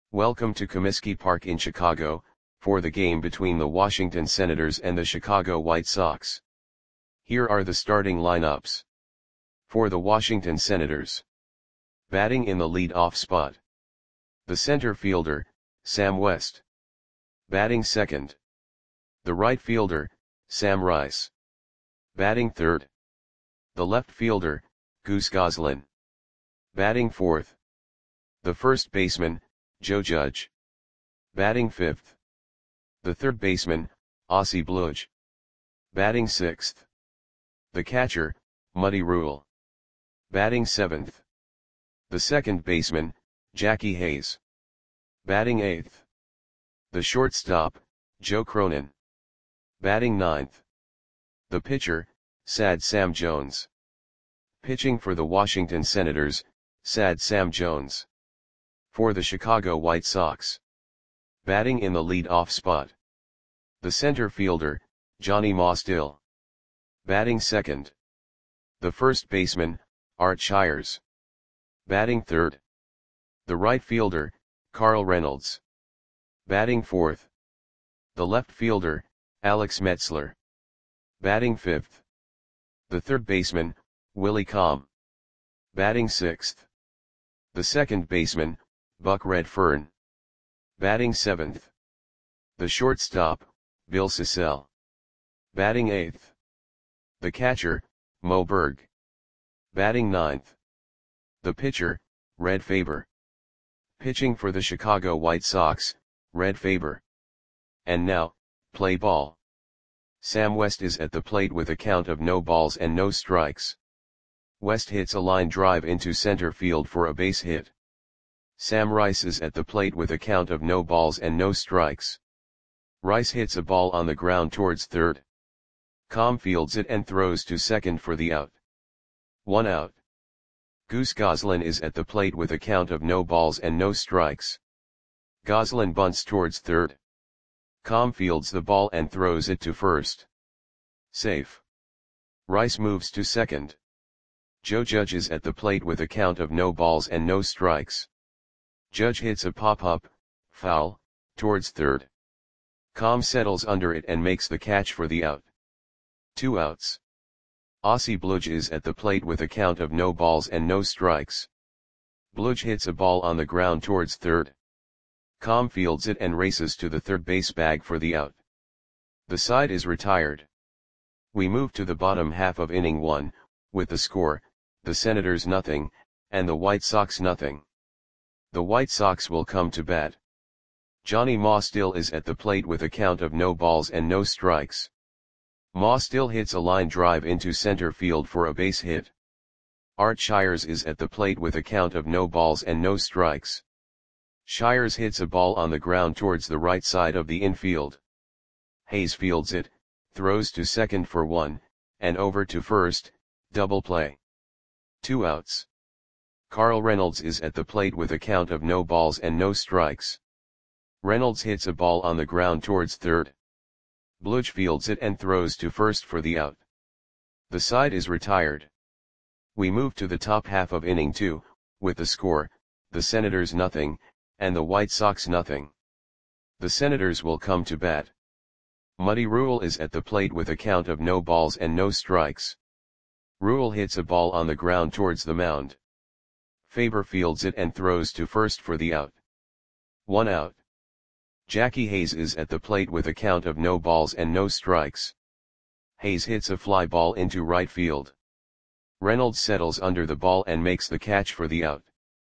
Welcome to Comiskey Park in Chicago, for the game between the Washington Senators and the Chicago White Sox. Here are the starting lineups. For the Washington Senators. Batting in the lead-off spot. The center fielder, Sam West. Batting second. The right fielder, Sam Rice. Batting third. The left fielder, Goose Goslin. Batting fourth. The first baseman, Joe Judge. Batting fifth. The third baseman, Ozzie Bludge. Batting sixth. The catcher, Muddy Rule. Batting seventh. The second baseman, Jackie Hayes. Batting eighth. The shortstop, Joe Cronin. Batting ninth. The pitcher, Sad Sam Jones. Pitching for the Washington Senators, Sad Sam Jones. For the Chicago White Sox. Batting in the lead-off spot. The center fielder, Johnny Mostill. Batting second. The first baseman, Art Shires. Batting third. The right fielder, Carl Reynolds. Batting fourth. The left fielder, Alex Metzler. Batting fifth. The third baseman, Willie Comm. Batting sixth. The second baseman, Buck Redfern. Batting seventh. The shortstop, Bill Sissell. Batting eighth. The catcher, Mo Berg. Batting ninth. The pitcher, Red Faber. Pitching for the Chicago White Sox, Red Faber. And now, play ball. Sam West is at the plate with a count of no balls and no strikes. West hits a line drive into center field for a base hit. Sam Rice is at the plate with a count of no balls and no strikes. Rice hits a ball on the ground towards third. Comm fields it and throws to second for the out. 1 out. Goose Goslin is at the plate with a count of no balls and no strikes. Goslin bunts towards third. Comm fields the ball and throws it to first. Safe. Rice moves to second. Joe Judge is at the plate with a count of no balls and no strikes. Judge hits a pop-up, foul, towards third. Comm settles under it and makes the catch for the out. 2 outs. Ozzie Bludge is at the plate with a count of no balls and no strikes. Bludge hits a ball on the ground towards third. Comm fields it and races to the third base bag for the out. The side is retired. We move to the bottom half of inning 1, with the score, the Senators nothing, and the White Sox nothing. The White Sox will come to bat. Johnny Mostill is at the plate with a count of no balls and no strikes. Mostill hits a line drive into center field for a base hit. Art Shires is at the plate with a count of no balls and no strikes. Shires hits a ball on the ground towards the right side of the infield. Hayes fields it, throws to second for 1, and over to first, double play. 2 outs. Carl Reynolds is at the plate with a count of no balls and no strikes. Reynolds hits a ball on the ground towards third. Bludge fields it and throws to first for the out. The side is retired. We move to the top half of inning 2, with the score, the Senators nothing, and the White Sox nothing. The Senators will come to bat. Muddy Rule is at the plate with a count of no balls and no strikes. Rule hits a ball on the ground towards the mound. Faber fields it and throws to first for the out. 1 out. Jackie Hayes is at the plate with a count of no balls and no strikes. Hayes hits a fly ball into right field. Reynolds settles under the ball and makes the catch for the out.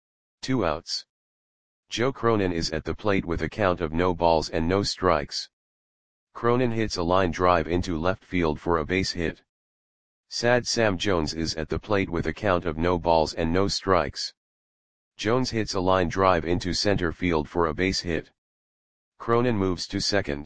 2 outs. Joe Cronin is at the plate with a count of no balls and no strikes. Cronin hits a line drive into left field for a base hit. Sad Sam Jones is at the plate with a count of no balls and no strikes. Jones hits a line drive into center field for a base hit. Cronin moves to second.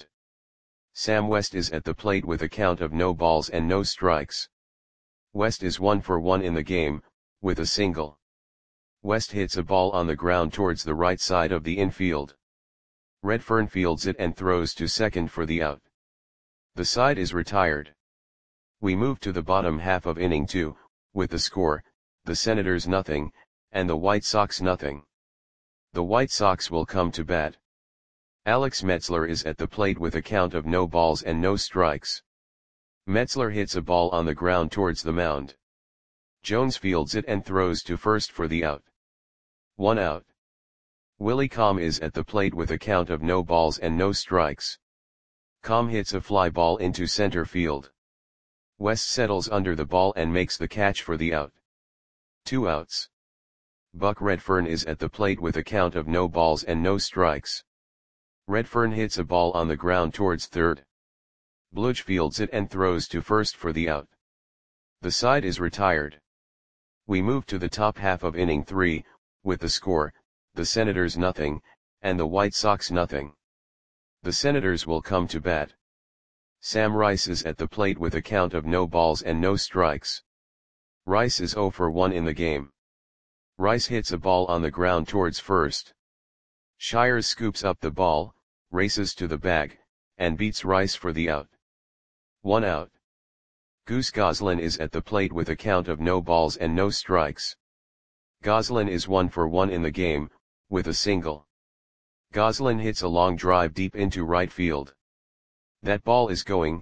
Sam West is at the plate with a count of no balls and no strikes. West is 1 for 1 in the game, with a single. West hits a ball on the ground towards the right side of the infield. Redfern fields it and throws to second for the out. The side is retired. We move to the bottom half of inning 2, with the score, the Senators nothing, and the White Sox nothing. The White Sox will come to bat. Alex Metzler is at the plate with a count of no balls and no strikes. Metzler hits a ball on the ground towards the mound. Jones fields it and throws to first for the out. 1 out. Willie Comm is at the plate with a count of no balls and no strikes. Comm hits a fly ball into center field. West settles under the ball and makes the catch for the out. 2 outs. Buck Redfern is at the plate with a count of no balls and no strikes. Redfern hits a ball on the ground towards third. Bludge fields it and throws to first for the out. The side is retired. We move to the top half of inning 3, with the score, the Senators nothing, and the White Sox nothing. The Senators will come to bat. Sam Rice is at the plate with a count of no balls and no strikes. Rice is 0 for 1 in the game. Rice hits a ball on the ground towards first. Shires scoops up the ball, races to the bag, and beats Rice for the out. 1 out. Goose Goslin is at the plate with a count of no balls and no strikes. Goslin is 1 for 1 in the game, with a single. Goslin hits a long drive deep into right field. That ball is gone.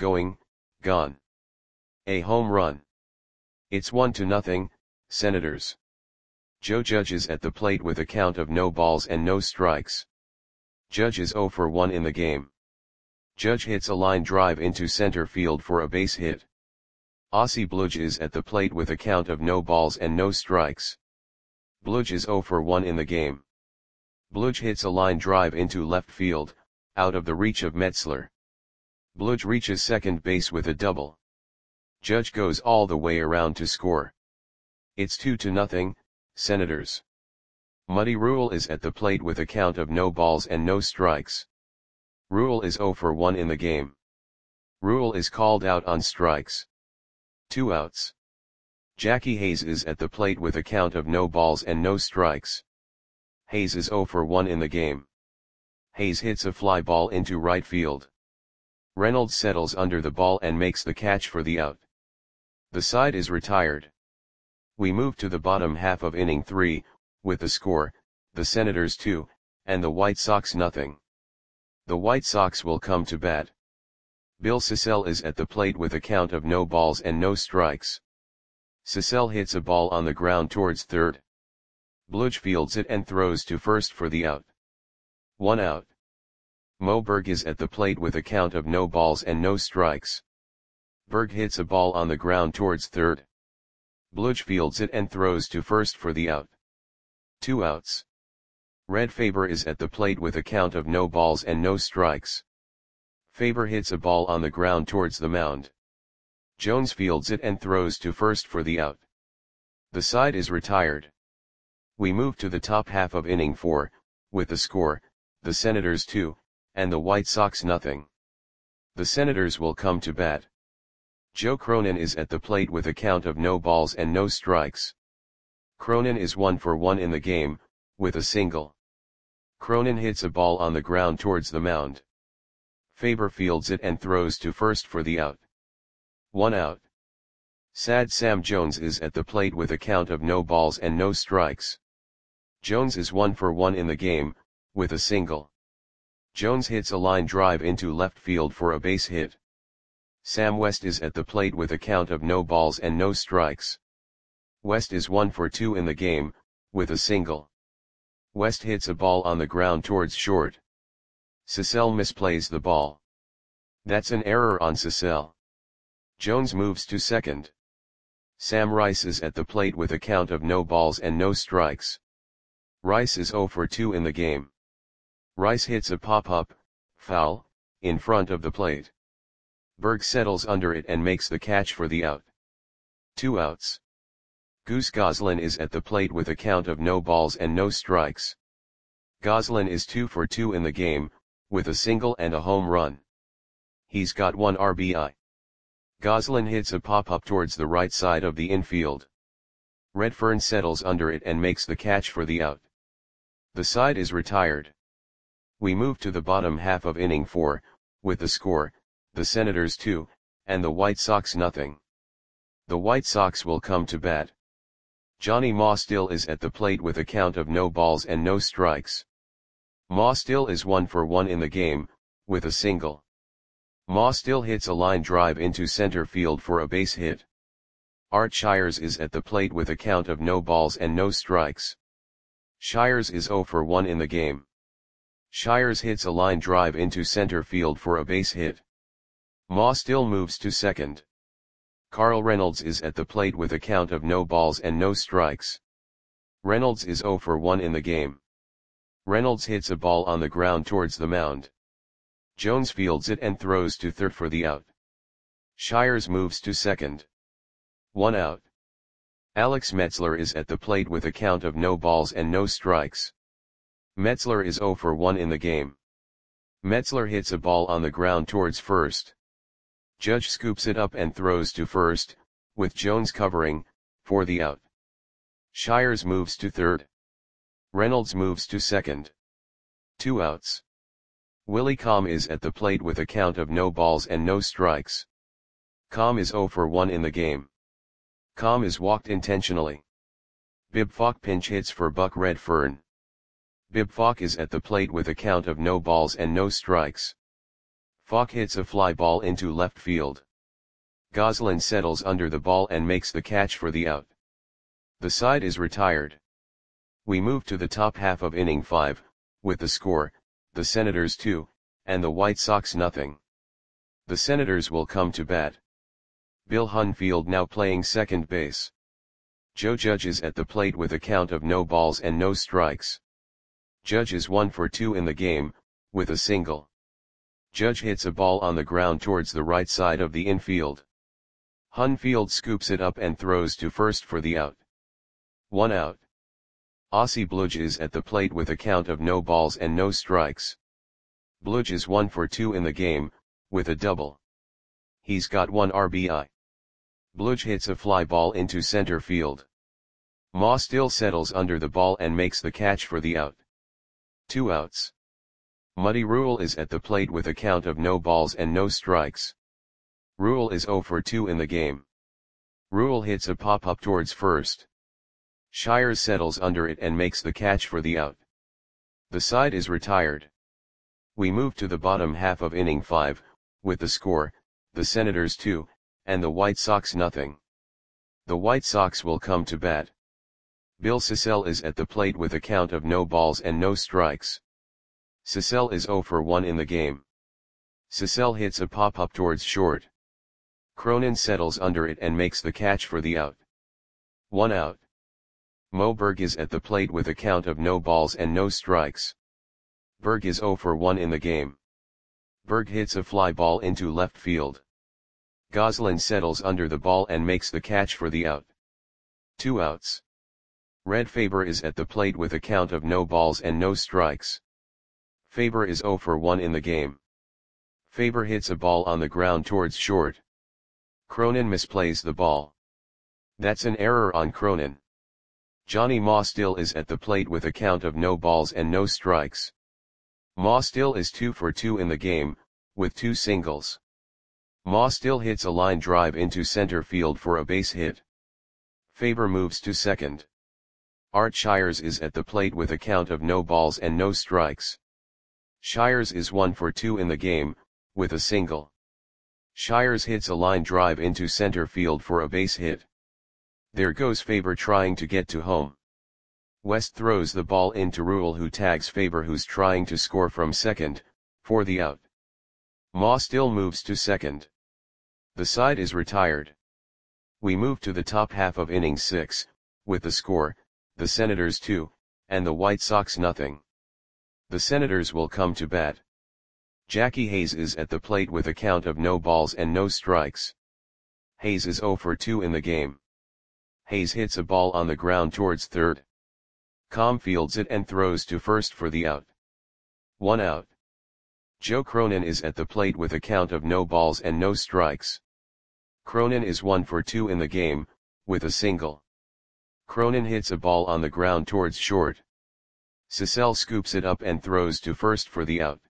A home run. It's 1-0, Senators. Joe Judge is at the plate with a count of no balls and no strikes. Judge is 0 for 1 in the game. Judge hits a line drive into center field for a base hit. Ossie Bludge is at the plate with a count of no balls and no strikes. Bludge is 0 for 1 in the game. Bludge hits a line drive into left field, out of the reach of Metzler. Bludge reaches second base with a double. Judge goes all the way around to score. It's 2-0, Senators. Muddy Rule is at the plate with a count of no balls and no strikes. Rule is 0 for 1 in the game. Rule is called out on strikes. 2 outs. Jackie Hayes is at the plate with a count of no balls and no strikes. Hayes is 0 for 1 in the game. Hayes hits a fly ball into right field. Reynolds settles under the ball and makes the catch for the out. The side is retired. We move to the bottom half of inning 3, with the score, the Senators 2, and the White Sox nothing. The White Sox will come to bat. Bill Sissell is at the plate with a count of no balls and no strikes. Sissell hits a ball on the ground towards third. Bludge fields it and throws to first for the out. 1 out. Mo Berg is at the plate with a count of no balls and no strikes. Berg hits a ball on the ground towards third. Bludge fields it and throws to first for the out. 2 outs. Red Faber is at the plate with a count of no balls and no strikes. Faber hits a ball on the ground towards the mound. Jones fields it and throws to first for the out. The side is retired. We move to the top half of inning 4, with the score, the Senators 2, and the White Sox nothing. The Senators will come to bat. Joe Cronin is at the plate with a count of no balls and no strikes. Cronin is 1 for 1 in the game, with a single. Cronin hits a ball on the ground towards the mound. Faber fields it and throws to first for the out. 1 out. Sad Sam Jones is at the plate with a count of no balls and no strikes. Jones is 1 for 1 in the game, with a single. Jones hits a line drive into left field for a base hit. Sam West is at the plate with a count of no balls and no strikes. West is 1 for 2 in the game, with a single. West hits a ball on the ground towards short. Sissell misplays the ball. That's an error on Sissell. Jones moves to second. Sam Rice is at the plate with a count of no balls and no strikes. Rice is 0 for 2 in the game. Rice hits a pop-up, foul, in front of the plate. Berg settles under it and makes the catch for the out. 2 outs. Goose Goslin is at the plate with a count of no balls and no strikes. Goslin is 2 for 2 in the game, with a single and a home run. He's got 1 RBI. Goslin hits a pop-up towards the right side of the infield. Redfern settles under it and makes the catch for the out. The side is retired. We move to the bottom half of inning 4, with the score, the Senators 2, and the White Sox nothing. The White Sox will come to bat. Johnny Ma still is at the plate with a count of no balls and no strikes. Ma still is 1 for 1 in the game, with a single. Ma still hits a line drive into center field for a base hit. Art Shires is at the plate with a count of no balls and no strikes. Shires is 0 for 1 in the game. Shires hits a line drive into center field for a base hit. Ma still moves to second. Carl Reynolds is at the plate with a count of no balls and no strikes. Reynolds is 0 for 1 in the game. Reynolds hits a ball on the ground towards the mound. Jones fields it and throws to third for the out. Shires moves to second. 1 out. Alex Metzler is at the plate with a count of no balls and no strikes. Metzler is 0 for 1 in the game. Metzler hits a ball on the ground towards first. Judge scoops it up and throws to first, with Jones covering, for the out. Shires moves to third. Reynolds moves to second. 2 outs. Willie Comm is at the plate with a count of no balls and no strikes. Comm is 0 for 1 in the game. Comm is walked intentionally. Bib Falk pinch hits for Buck Redfern. Bib Falk is at the plate with a count of no balls and no strikes. Falk hits a fly ball into left field. Goslin settles under the ball and makes the catch for the out. The side is retired. We move to the top half of inning 5, with the score, the Senators 2, and the White Sox nothing. The Senators will come to bat. Bill Hunfield now playing second base. Joe Judge is at the plate with a count of no balls and no strikes. Judge is 1 for 2 in the game, with a single. Judge hits a ball on the ground towards the right side of the infield. Hunfield scoops it up and throws to first for the out. 1 out. Ossie Bludge is at the plate with a count of no balls and no strikes. Bludge is 1 for 2 in the game, with a double. He's got 1 RBI. Bludge hits a fly ball into center field. Ma still settles under the ball and makes the catch for the out. 2 outs. Muddy Rule is at the plate with a count of no balls and no strikes. Rule is 0 for 2 in the game. Rule hits a pop-up towards first. Shires settles under it and makes the catch for the out. The side is retired. We move to the bottom half of inning 5, with the score, the Senators 2, and the White Sox nothing. The White Sox will come to bat. Bill Sissell is at the plate with a count of no balls and no strikes. Sissell is 0 for 1 in the game. Sissell hits a pop-up towards short. Cronin settles under it and makes the catch for the out. 1 out. Mo Berg is at the plate with a count of no balls and no strikes. Berg is 0 for 1 in the game. Berg hits a fly ball into left field. Goslin settles under the ball and makes the catch for the out. 2 outs. Red Faber is at the plate with a count of no balls and no strikes. Faber is 0 for 1 in the game. Faber hits a ball on the ground towards short. Cronin misplays the ball. That's an error on Cronin. Johnny Ma still is at the plate with a count of no balls and no strikes. Ma still is 2 for 2 in the game, with 2 singles. Ma still hits a line drive into center field for a base hit. Faber moves to second. Art Shires is at the plate with a count of no balls and no strikes. Shires is 1 for 2 in the game, with a single. Shires hits a line drive into center field for a base hit. There goes Faber trying to get to home. West throws the ball into Rule, who tags Faber, who's trying to score from second, for the out. Ma still moves to second. The side is retired. We move to the top half of inning 6, with the score, the Senators 2, and the White Sox nothing. The Senators will come to bat. Jackie Hayes is at the plate with a count of no balls and no strikes. Hayes is 0 for 2 in the game. Hayes hits a ball on the ground towards third. Comm fields it and throws to first for the out. 1 out. Joe Cronin is at the plate with a count of no balls and no strikes. Cronin is 1 for 2 in the game, with a single. Cronin hits a ball on the ground towards short. Sissell scoops it up and throws to first for the out.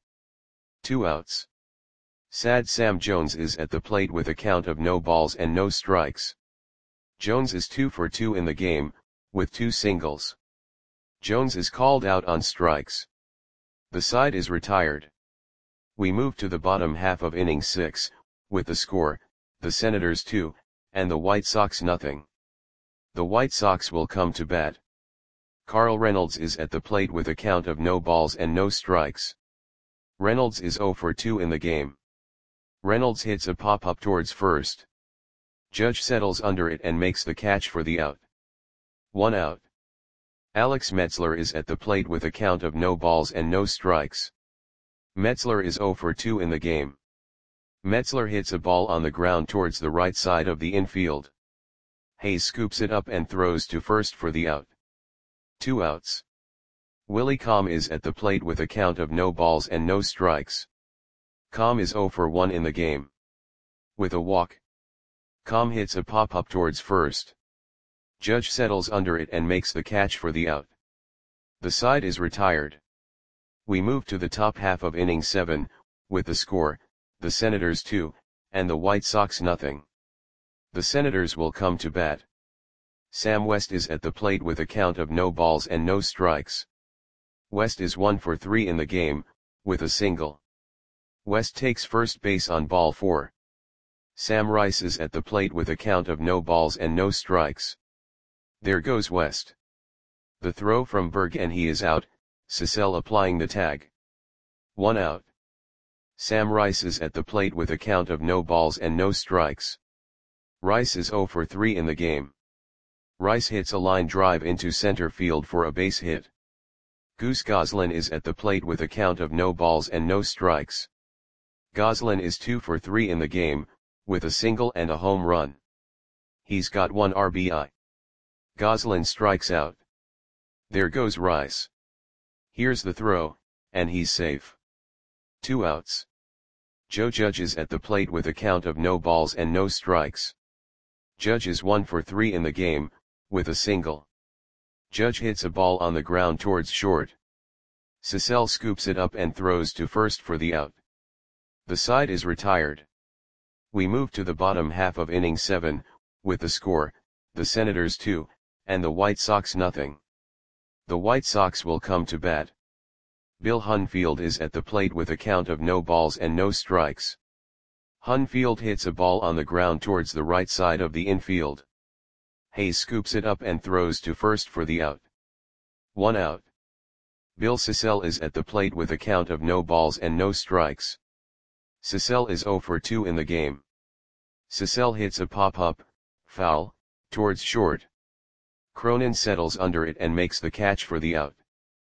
2 outs. Sad Sam Jones is at the plate with a count of no balls and no strikes. Jones is 2 for 2 in the game, with 2 singles. Jones is called out on strikes. The side is retired. We move to the bottom half of inning 6, with the score, the Senators 2, and the White Sox nothing. The White Sox will come to bat. Carl Reynolds is at the plate with a count of no balls and no strikes. Reynolds is 0 for 2 in the game. Reynolds hits a pop-up towards first. Judge settles under it and makes the catch for the out. 1 out. Alex Metzler is at the plate with a count of no balls and no strikes. Metzler is 0 for 2 in the game. Metzler hits a ball on the ground towards the right side of the infield. Hayes scoops it up and throws to first for the out. 2 outs. Willie Comm is at the plate with a count of no balls and no strikes. Comm is 0 for 1 in the game. With a walk, Comm hits a pop-up towards first. Judge settles under it and makes the catch for the out. The side is retired. We move to the top half of inning 7, with the score, the Senators 2, and the White Sox nothing. The Senators will come to bat. Sam West is at the plate with a count of no balls and no strikes. West is 1 for 3 in the game, with a single. West takes first base on ball 4. Sam Rice is at the plate with a count of no balls and no strikes. There goes West. The throw from Berg and he is out, Cecil applying the tag. 1 out. Sam Rice is at the plate with a count of no balls and no strikes. Rice is 0 for 3 in the game. Rice hits a line drive into center field for a base hit. Goose Goslin is at the plate with a count of no balls and no strikes. Goslin is 2 for 3 in the game, with a single and a home run. He's got 1 RBI. Goslin strikes out. There goes Rice. Here's the throw, and he's safe. 2 outs. Joe Judge is at the plate with a count of no balls and no strikes. Judge is 1 for 3 in the game, with a single. Judge hits a ball on the ground towards short. Cecil scoops it up and throws to first for the out. The side is retired. We move to the bottom half of inning 7, with the score, the Senators 2, and the White Sox nothing. The White Sox will come to bat. Bill Hunfield is at the plate with a count of no balls and no strikes. Hunfield hits a ball on the ground towards the right side of the infield. Hayes scoops it up and throws to first for the out. 1 out. Bill Cecil is at the plate with a count of no balls and no strikes. Cecil is 0 for 2 in the game. Cecil hits a pop-up, foul, towards short. Cronin settles under it and makes the catch for the out.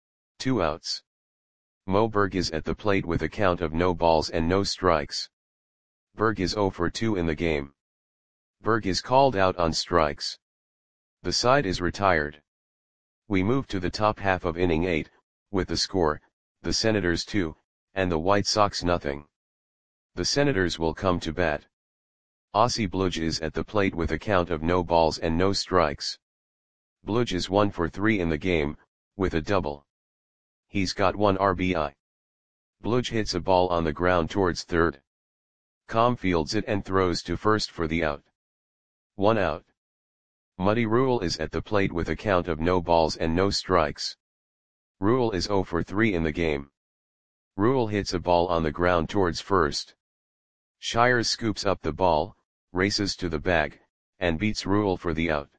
2 outs. Mo Berg is at the plate with a count of no balls and no strikes. Berg is 0 for 2 in the game. Berg is called out on strikes. The side is retired. We move to the top half of inning 8, with the score, the Senators 2, and the White Sox nothing. The Senators will come to bat. Ossie Bludge is at the plate with a count of no balls and no strikes. Bludge is 1 for 3 in the game, with a double. He's got 1 RBI. Bludge hits a ball on the ground towards third. Comm fields it and throws to first for the out. 1 out. Muddy Rule is at the plate with a count of no balls and no strikes. Rule is 0 for 3 in the game. Rule hits a ball on the ground towards first. Shires scoops up the ball, races to the bag, and beats Rule for the out.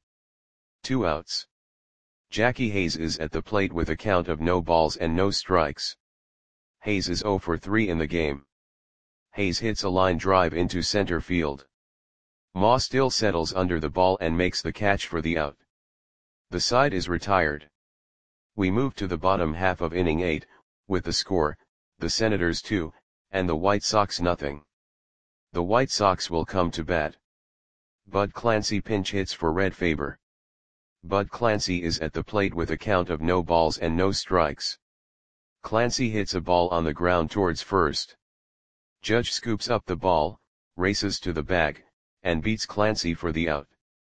2 outs. Jackie Hayes is at the plate with a count of no balls and no strikes. Hayes is 0 for 3 in the game. Hayes hits a line drive into center field. Ma still settles under the ball and makes the catch for the out. The side is retired. We move to the bottom half of inning 8, with the score, the Senators 2, and the White Sox nothing. The White Sox will come to bat. Bud Clancy pinch hits for Red Faber. Bud Clancy is at the plate with a count of no balls and no strikes. Clancy hits a ball on the ground towards first. Judge scoops up the ball, races to the bag, and beats Clancy for the out.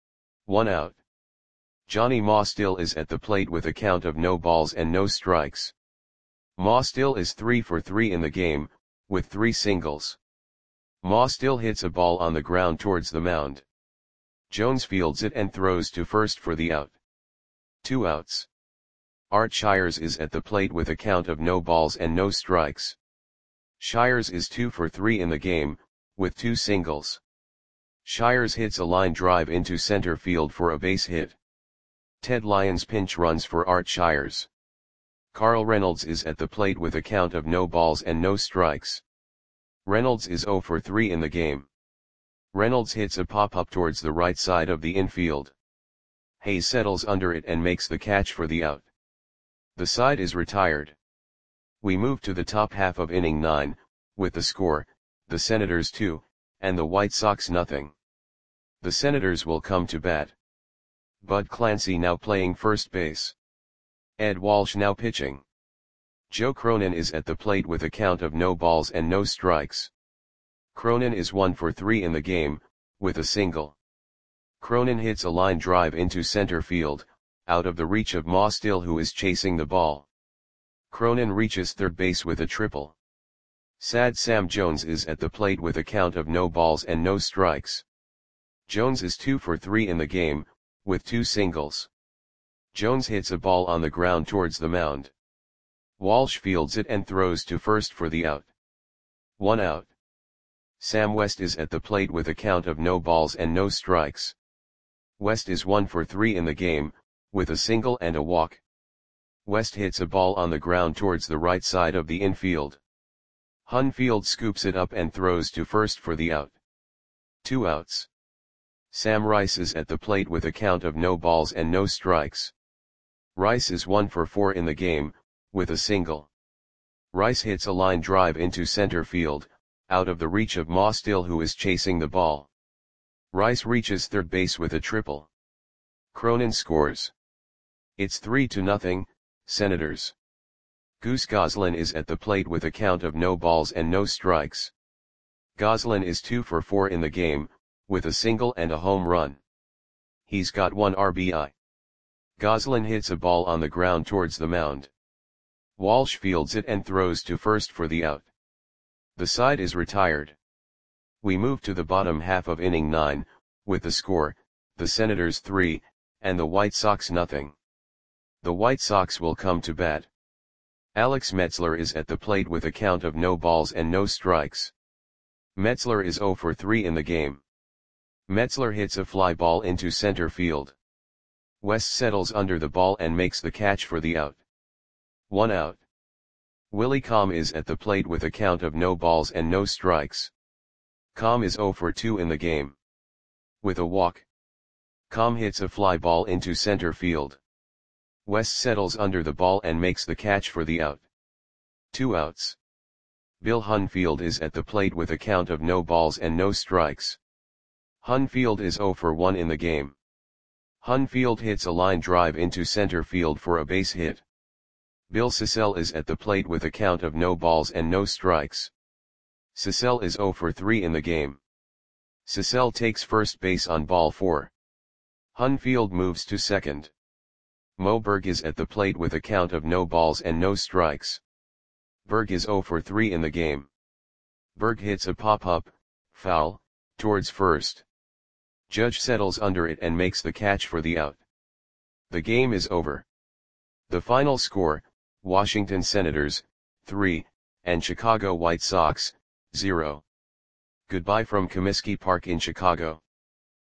1 out. Johnny Ma still is at the plate with a count of no balls and no strikes. Ma still is 3 for 3 in the game, with 3 singles. Ma still hits a ball on the ground towards the mound. Jones fields it and throws to first for the out. 2 outs. Art Shires is at the plate with a count of no balls and no strikes. Shires is 2 for 3 in the game, with 2 singles. Shires hits a line drive into center field for a base hit. Ted Lyons pinch runs for Art Shires. Carl Reynolds is at the plate with a count of no balls and no strikes. Reynolds is 0 for 3 in the game. Reynolds hits a pop-up towards the right side of the infield. Hayes settles under it and makes the catch for the out. The side is retired. We move to the top half of inning 9, with the score, the Senators 2, and the White Sox nothing. The Senators will come to bat. Bud Clancy now playing first base. Ed Walsh now pitching. Joe Cronin is at the plate with a count of no balls and no strikes. Cronin is 1 for 3 in the game, with a single. Cronin hits a line drive into center field, out of the reach of Ma Still, who is chasing the ball. Cronin reaches third base with a triple. Sad Sam Jones is at the plate with a count of no balls and no strikes. Jones is 2 for 3 in the game, with 2 singles. Jones hits a ball on the ground towards the mound. Walsh fields it and throws to first for the out. 1 out. Sam West is at the plate with a count of no balls and no strikes. West is 1 for 3 in the game, with a single and a walk. West hits a ball on the ground towards the right side of the infield. Hunfield scoops it up and throws to first for the out. 2 outs. Sam Rice is at the plate with a count of no balls and no strikes. Rice is 1 for 4 in the game, with a single. Rice hits a line drive into center field, out of the reach of Ma Still, who is chasing the ball. Rice reaches third base with a triple. Cronin scores. It's 3-0, Senators. Goose Goslin is at the plate with a count of no balls and no strikes. Goslin is 2 for 4 in the game, with a single and a home run. He's got 1 RBI. Goslin hits a ball on the ground towards the mound. Walsh fields it and throws to first for the out. The side is retired. We move to the bottom half of inning 9, with the score, the Senators 3, and the White Sox nothing. The White Sox will come to bat. Alex Metzler is at the plate with a count of no balls and no strikes. Metzler is 0 for 3 in the game. Metzler hits a fly ball into center field. West settles under the ball and makes the catch for the out. 1 out. Willie Comm is at the plate with a count of no balls and no strikes. Comm is 0 for 2 in the game. With a walk. Comm hits a fly ball into center field. West settles under the ball and makes the catch for the out. 2 outs. Bill Hunfield is at the plate with a count of no balls and no strikes. Hunfield is 0 for 1 in the game. Hunfield hits a line drive into center field for a base hit. Bill Sissell is at the plate with a count of no balls and no strikes. Sissell is 0 for 3 in the game. Sissell takes first base on ball 4. Hunfield moves to second. Mo Berg is at the plate with a count of no balls and no strikes. Berg is 0 for 3 in the game. Berg hits a pop-up, foul, towards first. Judge settles under it and makes the catch for the out. The game is over. The final score, Washington Senators, 3, and Chicago White Sox, 0. Goodbye from Comiskey Park in Chicago.